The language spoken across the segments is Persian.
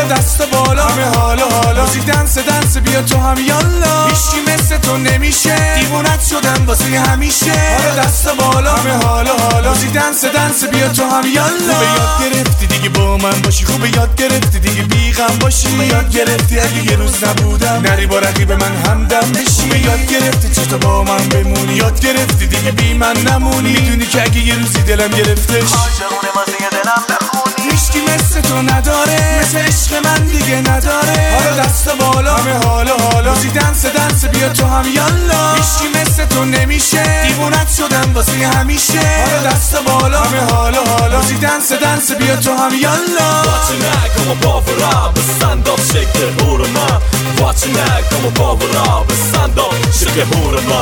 دست بالا همه حالا موزیک دنس بیا تو هم یالا هیچی مثل تو نمیشه دیوونت شدم واسه همیشه حالا دست بالا همه حالا موزیک دنس بیا تو هم یالا خوبه یاد گرفتی دیگه با من باشی خوبه یاد گرفتی دیگه بیغم باشی خوبه یاد گرفتی اگه یه روز نبودم نری با رقیب من همدم بشی خوبه یاد گرفتی چطور با من بمونی یاد گرفتی دیگه بی من نمونی میدونی که اگه یه روزی دلم گرفتش عاشقونه واسه دلم بخونی هیچکی مثل تو نداره مثل عشق من دیگه نداره حالا دست بالا همه حالا موزیک دنس بیا تو هم یالا هیچکی مثل تو نمیشه دیوونت شدم واسه همیشه حالا دست بالا همه حالا موزیک دنس بیا تو هم یالا Watching that, kom och bara stand up, shake det hororna. Watching that, kom och bara stand up, shake det hororna.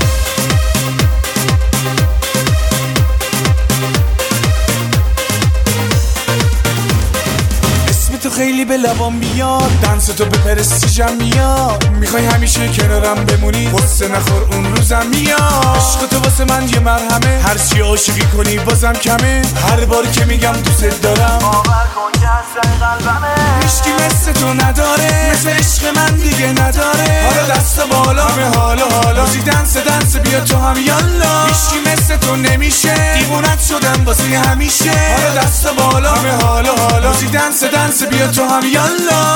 تو خیلی به لبام میاد دنس تو به پرستیجم میاد میخوای همیشه کنارم بمونی غصه نخور اون روزم میاد عشق تو واسه من یه مرهمه هر چی عاشقی کنی بازم کمه هر بار که میگم دوست دارم باور کن که از قلبمه هیچکی مثل تو نداره مثل عشق من دیگه نداره حالا دست بالا همه حالا موزیک دنس بیا تو هم یالا هیچکی مثل تو نمیشه دیوونت شدم واسه همیشه حالا دست بالا همه حالا موزیک دنس بیا تو هم یالا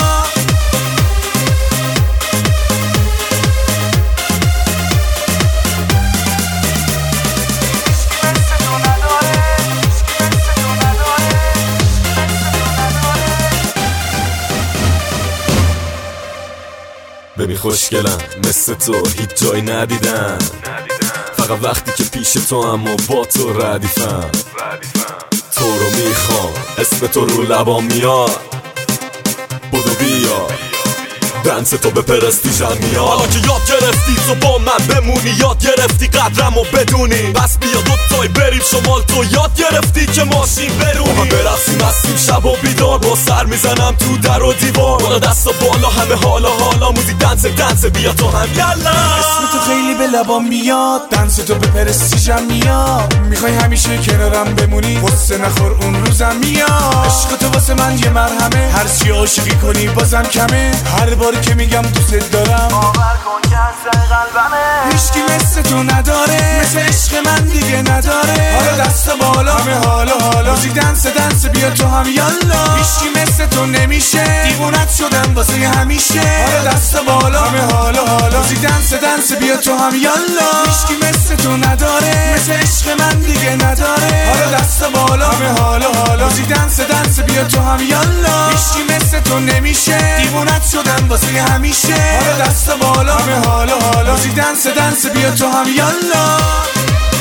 ببین خوشگلم مثل تو هیچ جایی ندیدم فقط وقتی که پیش تو اما با تو ردیفم تو رو میخوام اسم تو رو لبام میاد بدو بیا دنس تو به پرستیجم میاد حالا که یاد گرفتی تو با من بمونی یاد گرفتی قدرم و بدونی بس بیا دوتای بریم شمال تو یاد گرفتی که ماشین برونی با هم برقصیم هستیم شب و بیدار با سر میزنم تو در و دیوار بالا دست و بالا همه حالا موزیک دنس بیا تو هم یلا اسم تو خیلی به لبام میاد دنس تو به پرستیجم میاد میخوای همیشه کنارم بمونی غصه نخور اون روزم میاد عشق تو واسه من یه مرهمه هر چی عاشقی کنی بازم کمه هر بار که میگم دوست دارم باور کن که از قلبمه هیچکی مثل تو نداره مثل عشق من دیگه نداره حالا دست بالا همه حالا موزیک دنس بیا تو هم یالا هیچکی مثل تو نمیشه دیوونت شدم واسه همیشه حالا دست بالا همه حالا موزیک دنس بیا تو هم یالا هیچکی مثل تو نداره مثل عشق من دیگه نداره حالا دست بالا همه حالا موزیک دنس بیا تو هم یالا هیچکی مثل تو نمیشه دیوونت شدم واسه همیشه حالا دست بالا همه حالا موزیک دنس بیا تو هم یالا